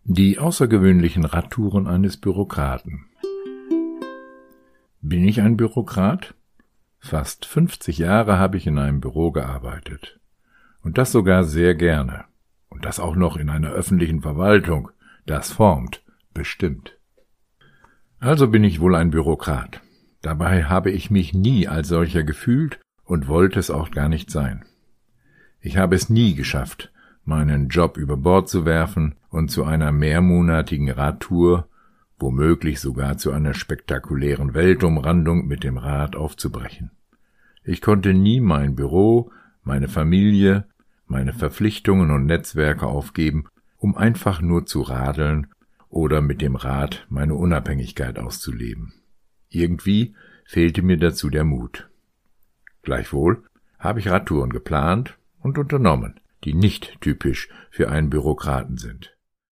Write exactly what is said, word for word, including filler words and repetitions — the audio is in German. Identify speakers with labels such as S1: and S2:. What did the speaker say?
S1: Die außergewöhnlichen Radtouren eines Bürokraten. Bin ich ein Bürokrat? Fast fünfzig Jahre habe ich in einem Büro gearbeitet. Und das sogar sehr gerne. Und das auch noch in einer öffentlichen Verwaltung. Das formt, bestimmt. Also bin ich wohl ein Bürokrat. Dabei habe ich mich nie als solcher gefühlt und wollte es auch gar nicht sein. Ich habe es nie geschafft, meinen Job über Bord zu werfen und zu einer mehrmonatigen Radtour, womöglich sogar zu einer spektakulären Weltumrandung mit dem Rad aufzubrechen. Ich konnte nie mein Büro, meine Familie, meine Verpflichtungen und Netzwerke aufgeben, um einfach nur zu radeln oder mit dem Rad meine Unabhängigkeit auszuleben. Irgendwie fehlte mir dazu der Mut. Gleichwohl habe ich Radtouren geplant und unternommen, die nicht typisch für einen Bürokraten sind.